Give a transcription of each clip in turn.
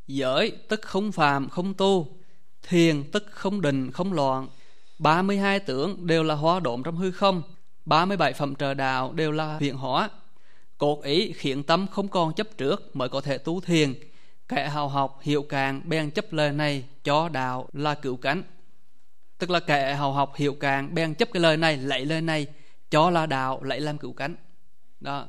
Giới tức không phàm không tu, thiền tức không định không loạn. 32 tướng đều là hóa độn trong hư không, 37 phẩm trợ đạo đều là hiện hóa. Cốt ý khiến tâm không còn chấp trước mới có thể tu thiền. Kẻ hào học hiểu cạn bèn chấp lời này cho đạo là cứu cánh. Tức là kẻ hào học hiểu cạn bèn chấp cái lời này, lấy lời này cho là đạo, lấy làm cứu cánh. Đó.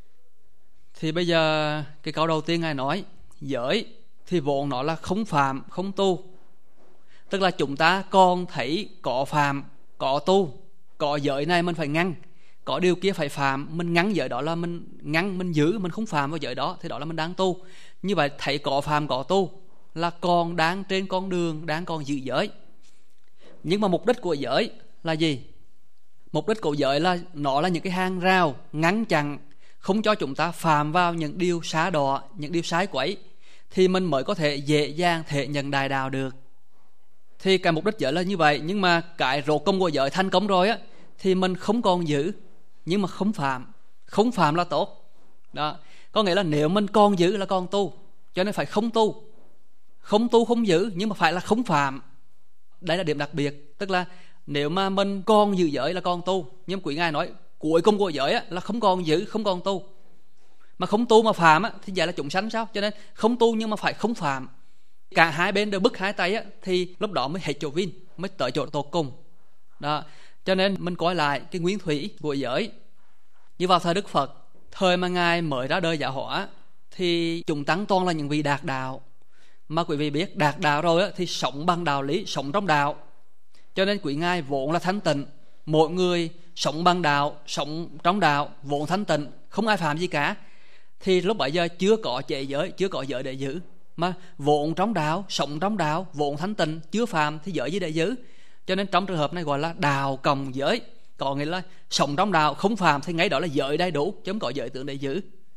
Thì bây giờ cái câu đầu tiên Ngài nói giới thì vốn nó là không phạm không tu. Tức là chúng ta còn thấy có phạm có tu. Có giới này mình phải ngăn, có điều kia phải phạm, mình ngăn giới đó là mình ngăn, mình giữ, mình không phạm vào giới đó thì đó là mình đang tu. Như vậy thấy có phạm có tu là còn đang trên con đường, đang còn giữ giới. Nhưng mà mục đích của giới là gì? Mục đích của giới là nó là những cái hàng rào ngăn chặn, không cho chúng ta phạm vào những điều xá đọa, những điều sai quấy, thì mình mới có thể dễ dàng thể nhận đại đạo được. Thì cái mục đích giới là như vậy. Nhưng mà cái rốt công của giới thành công rồi á, thì mình không còn giữ, nhưng mà không phạm. Không phạm là tốt. Đó. Có nghĩa là nếu mình còn giữ là còn tu, cho nên phải không tu. Không tu không giữ, nhưng mà phải là không phạm. Đây là điểm đặc biệt. Tức là nếu mà mình còn giữ giới là còn tu, nhưng quý Ngài nói cuối cùng của giới á, là không còn giữ, không còn tu. Mà không tu mà phạm á, thì vậy là chúng sanh sao? Cho nên không tu nhưng mà phải không phạm. Cả hai bên đều bứt hai tay á, thì lúc đó mới hết chỗ vin, mới tới chỗ tột cùng. Đó. Cho nên mình coi lại cái nguyên thủy của giới. Như vào thời Đức Phật, thời mà Ngài mới ra đời giáo hóa, thì chúng tăng toàn là những vị đạt đạo. Mà quý vị biết đạt đạo rồi á, thì sống bằng đạo lý, sống trong đạo. Cho nên quý Ngài vốn là thanh tịnh. Mỗi người sống bằng đạo, sống trong đạo, vốn thanh tịnh, không ai phạm gì cả. Thì lúc bấy giờ chưa có chế giới, chưa có giới để giữ. Mà vốn trong đạo, sống trong đạo, vốn thanh tịnh, chưa phạm thì giới gì để giữ. Cho nên trong trường hợp này gọi là đạo cộng giới. Có nghĩa là sống trong đạo không phạm thì ngay đó là giới đầy đủ, chứ không có giới tượng để giữ.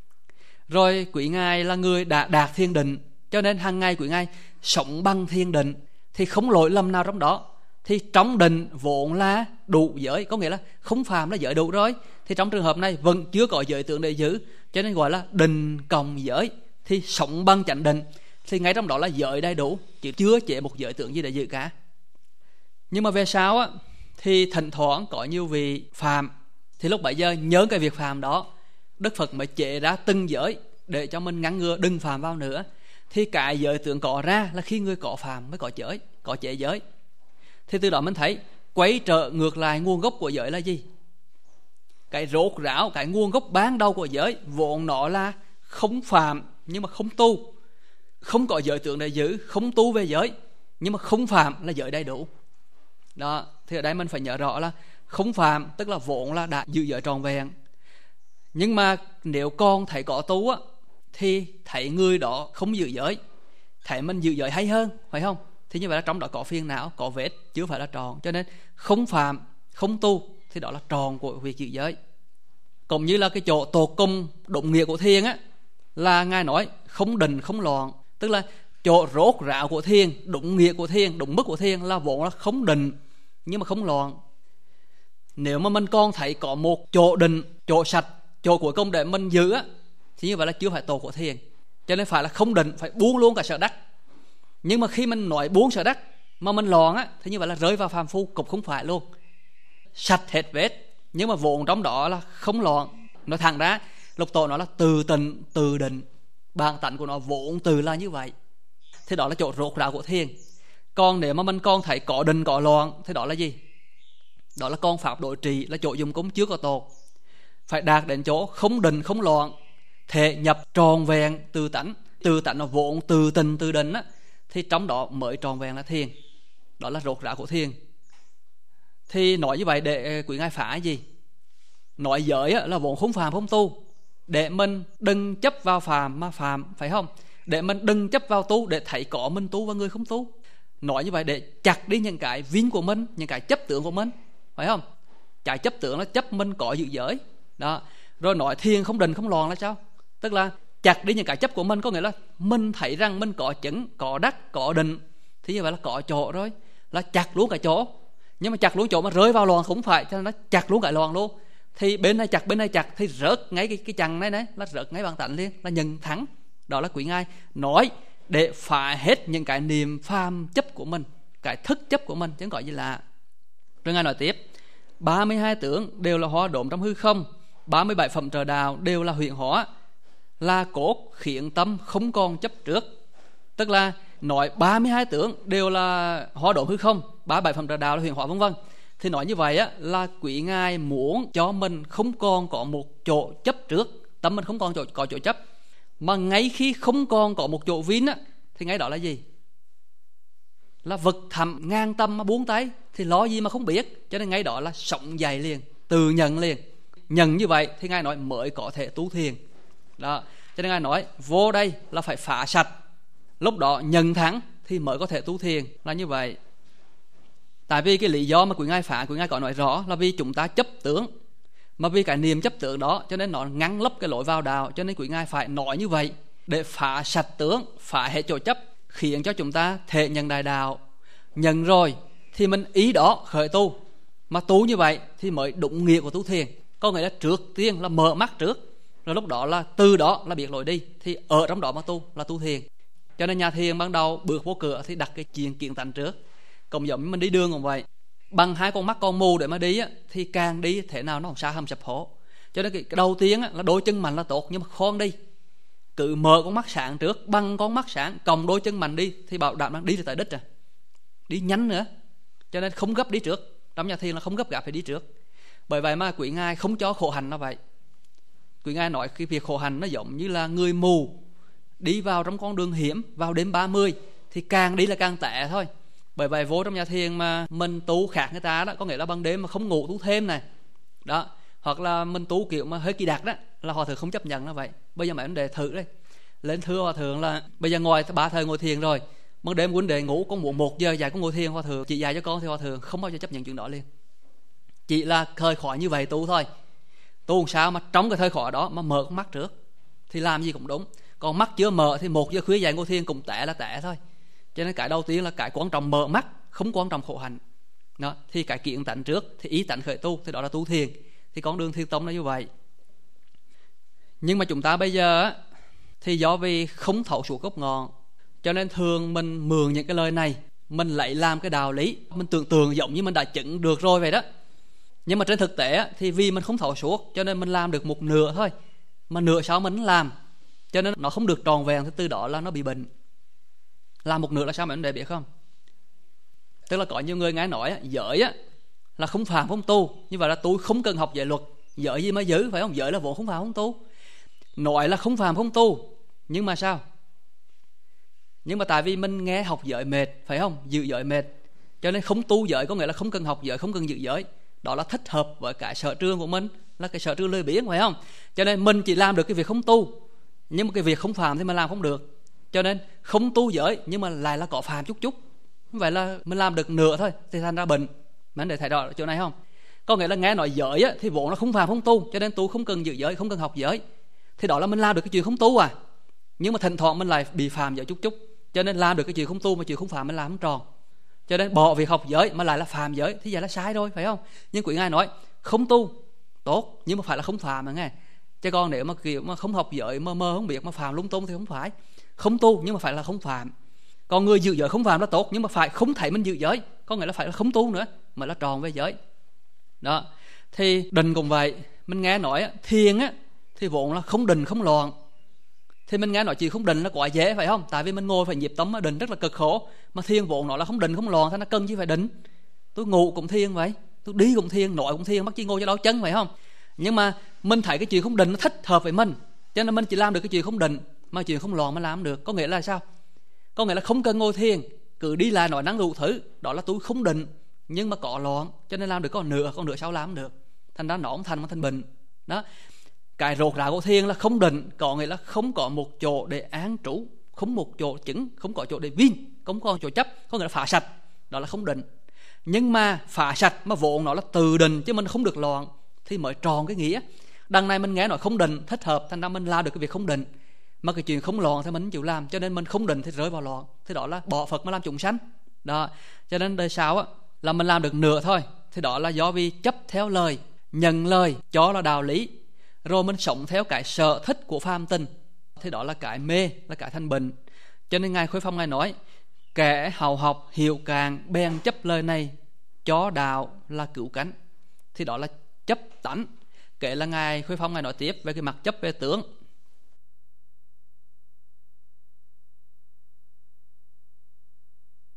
Rồi quý Ngài là người đã đạt thiên định, cho nên hàng ngày quý Ngài sống bằng thiên định, thì không lỗi lầm nào trong đó. Thì trong định vốn là đủ giới, có nghĩa là không phạm là giới đủ rồi. Thì trong trường hợp này vẫn chưa có giới tượng để giữ, cho nên gọi là định cộng giới. Thì sống bằng chánh định, thì ngay trong đó là giới đầy đủ, chứ chưa chế một giới tượng gì để giữ cả. Nhưng mà về sau á, thì thỉnh thoảng có nhiều vị phạm, thì lúc bấy giờ nhớ cái việc phạm đó, Đức Phật mới chế ra từng giới để cho mình ngăn ngừa đừng phạm vào nữa. Thì cái giới tượng có ra là khi người có phạm mới có giới, có chế giới. Thì từ đó mình thấy quay trở ngược lại nguồn gốc của giới là gì? Cái rốt ráo, cái nguồn gốc ban đầu của giới vốn nó là không phạm nhưng mà không tu, không có giới tượng để giữ, không tu về giới, nhưng mà không phạm là giới đầy đủ. Đó, thì ở đây mình phải nhớ rõ là không phạm tức là vốn là đã giữ giới trọn vẹn. Nhưng mà nếu con thấy có tu á, thì thấy người đó không giữ giới, thấy mình giữ giới hay hơn, phải không? Thì như vậy là trong đó có phiền não, có vết, chứ phải là tròn. Cho nên không phạm, không tu thì đó là tròn của việc giữ giới. Cũng như là cái chỗ tột cùng đúng nghĩa của thiền á, là Ngài nói không định không loạn. Tức là chỗ rốt ráo của thiền, đúng nghĩa của thiền, đúng mức của thiền là vốn là không định nhưng mà không loạn. Nếu mà mình còn thấy có một chỗ định, chỗ sạch, chỗ cuối cùng để mình giữ á, thì như vậy là chưa phải tổ của thiền. Cho nên phải là không định, phải buông luôn cả sở đắc. Nhưng mà khi mình nói buông sở đắc mà mình loạn á, thì như vậy là rơi vào phàm phu, cũng không phải luôn. Sạch hết vết, nhưng mà vốn trong đó là không loạn. Nói thẳng ra, Lục Tổ nói là từ tịnh, từ định, bản tánh của nó vốn từ là như vậy. Thì đó là chỗ rốt ráo của thiền. Còn nếu mà mình còn thấy có định có loạn, thì đó là gì? Đó là con pháp đối trị, là chỗ dùng cúng chưa có tốt. Phải đạt đến chỗ không định không loạn, thể nhập tròn vẹn từ tánh. Từ tánh nó vốn từ tình từ định á, thì trong đó mới tròn vẹn là thiền. Đó là rốt ráo của thiền. Thì nói như vậy để quý Ngài phá gì? Nói giới á, là vốn không phạm không tu, để mình đừng chấp vào phạm mà phạm, phải không? Để mình đừng chấp vào tu, để thấy có mình tu và người không tu. Nói như vậy để chặt đi những cái vinh của mình, những cái chấp tưởng của mình, phải không? Cái chấp tưởng là chấp mình có giữ giới đó. Rồi nói thiền không định không loạn là sao? Tức là chặt đi những cái chấp của mình, có nghĩa là mình thấy rằng mình có chứng, có đắc, có định, thì như vậy là có chỗ rồi, là chặt luôn cái chỗ. Nhưng mà chặt luôn chỗ mà rơi vào loạn không phải, cho nên nó chặt luôn cái loạn luôn. Thì bên này chặt thì rớt ngay cái chằng này là rớt ngay bàn tánh liền, là nhận thắng. Đó là quý Ngài nói để phá hết những cái niềm phàm chấp của mình, cái thức chấp của mình, chứ không có gì lạ. Rồi Ngài nói tiếp, 32 tướng đều là hóa độn trong hư không, 37 phẩm trợ đạo đều là huyễn hóa, là cốt khiến tâm không còn chấp trước. Tức là nói 32 tướng đều là hóa độn hư không, 37 phẩm trợ đạo là huyễn hóa vân vân. Thì nói như vậy á, là quý Ngài muốn cho mình không còn có một chỗ chấp trước, tâm mình không còn có chỗ chấp. Mà ngay khi không còn có một chỗ vín á, thì ngay đó là gì? Là vực thẳm ngang tâm mà buông tay, thì lo gì mà không biết. Cho nên ngay đó là sống dậy liền, tự nhận liền. Nhận như vậy thì Ngài nói mới có thể tu thiền. Đó. Cho nên Ngài nói vô đây là phải phá sạch, lúc đó nhận thắng thì mới có thể tu thiền, là như vậy. Tại vì cái lý do mà quý Ngài phá, quý Ngài có nói rõ là vì chúng ta chấp tướng, mà vì cái niềm chấp tướng đó cho nên nó ngăn lấp cái lối vào đạo. Cho nên quý Ngài phải nói như vậy để phá sạch tướng, phá hết chỗ chấp, khiến cho chúng ta thể nhận đại đạo. Nhận rồi thì mình ý đó khởi tu, mà tu như vậy thì mới đúng nghĩa của tu thiền. Có nghĩa là trước tiên là mở mắt trước, rồi lúc đó là từ đó là biết lối đi, thì ở trong đó mà tu là tu thiền. Cho nên nhà thiền ban đầu bước vô cửa thì đặt cái chuyện kiện tánh trước. Cũng giống như mình đi đường cũng vậy, bằng hai con mắt con mù để mà đi á, thì càng đi thế nào nó không xa hầm sập hố. Cho nên cái đầu tiên á, là đôi chân mạnh là tốt, nhưng mà khoan đi, cứ mở con mắt sáng trước, bằng con mắt sáng cộng đôi chân mạnh đi thì bảo đảm đi được tới đích rồi, đi nhanh nữa. Cho nên không gấp đi trước, trong nhà thiền là không gấp gáp phải đi trước. Bởi vậy mà quý Ngài không cho khổ hành nó vậy. Quý Ngài nói cái việc khổ hành nó giống như là người mù đi vào trong con đường hiểm vào đêm 30 thì càng đi là càng tệ thôi. Bởi vậy vô trong nhà thiền mà mình tu khác người ta đó, có nghĩa là ban đêm mà không ngủ tu thêm này đó, hoặc là mình tu kiểu mà hơi kỳ đặc đó, là hòa thượng không chấp nhận nó vậy. Bây giờ mấy vấn đề thử đây, lên thưa hòa thượng là bây giờ ngồi 3 thời ngồi thiền rồi, ban đêm vấn đề ngủ con muốn 1 giờ dạy con ngồi thiền, hòa thượng chỉ dạy cho con thì hòa thượng không bao giờ chấp nhận chuyện đó liền. Chỉ là thời khỏi như vậy tu thôi. Tu sao mà trong cái thời khỏi đó mà mở con mắt trước thì làm gì cũng đúng, còn mắt chưa mở thì 1 giờ khuya dạy ngồi thiền cũng tệ là tệ thôi. Cho nên cái đầu tiên là cái quan trọng mở mắt, không quan trọng khổ hạnh đó. Thì cái kiện tánh trước thì ý tánh khởi tu, thì đó là tu thiền. Thì con đường thiền tông là như vậy. Nhưng mà chúng ta bây giờ thì do vì không thấu suốt gốc ngọn, cho nên thường mình mượn những cái lời này, mình lấy làm cái đạo lý, mình tưởng tượng giống như mình đã chứng được rồi vậy đó. Nhưng mà trên thực tế thì vì mình không thấu suốt cho nên mình làm được một nửa thôi, mà nửa sau mình làm, cho nên nó không được tròn vẹn. Thì từ đó là nó bị bệnh. Làm một nửa là sao mà anh để biết không? Tức là có nhiều người nghe nói giới là không phàm không tu, như vậy là tôi không cần học giới luật, giới gì mới giữ, phải không? Giới là vốn không phàm không tu. Nói là không phàm không tu, nhưng mà sao? Nhưng mà tại vì mình nghe học giới mệt, phải không? Giữ giới mệt, cho nên không tu giới, có nghĩa là không cần học giới, không cần giữ giới. Đó là thích hợp với cái sở trường của mình, là cái sở trường lười biếng, phải không? Cho nên mình chỉ làm được cái việc không tu, nhưng mà cái việc không phàm thì mình làm không được. Cho nên không tu giới nhưng mà lại là có phàm chút chút, vậy là mình làm được nửa thôi thì thành ra bệnh. Mình để thấy rõ chỗ này không? Có nghĩa là nghe nói giới thì vốn nó không phàm không tu, cho nên tu không cần giữ giới, không cần học giới, thì đó là mình làm được cái chuyện không tu à. Nhưng mà thỉnh thoảng mình lại bị phàm giới chút chút, cho nên làm được cái chuyện không tu mà chuyện không phàm mình làm không tròn. Cho nên bỏ việc học giới mà lại là phàm giới thì vậy là sai rồi, phải không? Nhưng quý Ngài nói không tu tốt nhưng mà phải là không phàm mà nghe. Chứ còn nếu mà kiểu mà không học giới mơ mơ không biết mà phàm lung tung thì không phải. Không tu nhưng mà phải là không phạm. Còn người giữ giới không phạm là tốt, nhưng mà phải không thấy mình giữ giới, có nghĩa là phải là không tu nữa mà là tròn về giới đó. Thì định cũng vậy. Mình nghe nói thiền thì vốn là không định không loạn. Thì mình nghe nói chuyện không định là quá dễ, phải không? Tại vì mình ngồi phải nhịp tâm định rất là cực khổ. Mà thiền vốn nó là không định không loạn, thế nó cần chứ phải định. Tôi ngủ cũng thiền vậy, tôi đi cũng thiền, nội cũng thiền, bắt chi ngồi cho đau chân, phải không? Nhưng mà mình thấy cái chuyện không định nó thích hợp với mình, cho nên mình chỉ làm được cái chuyện không định, mà chuyện không loạn mới làm được. Có nghĩa là sao? Có nghĩa là không cần ngồi thiền, cứ đi lại nói năng đủ thứ, đó là tôi không định nhưng mà có loạn, cho nên làm được con nửa sau làm được, thành ra nó không thành mà thành bệnh đó. Cái rốt ráo của thiền là không định, có nghĩa là không có một chỗ để an trú, không một chỗ chứng, không có chỗ để vin, không có chỗ chấp, có nghĩa là phá sạch, đó là không định. Nhưng mà phá sạch mà vốn nó là từ định chứ mình không được loạn thì mới tròn cái nghĩa. Đằng này mình nghe nói không định thích hợp, thành ra mình làm được cái việc không định, mà cái chuyện không loạn thì mình chịu làm, cho nên mình không định thì rơi vào loạn, thì đó là bỏ Phật mà làm chúng sanh đó. Cho nên đời sau là mình làm được nửa thôi, thì đó là do vì chấp theo lời, nhận lời cho là đạo lý, rồi mình sống theo cái sở thích của phàm tình, thì đó là cái mê, là cái thành bệnh. Cho nên Ngài Khuê Phong Ngài nói: kẻ hào học hiểu càng bèn chấp lời này, cho đạo là cứu cánh. Thì đó là chấp tánh. Kể là Ngài Khuê Phong Ngài nói tiếp về cái mặt chấp về tướng.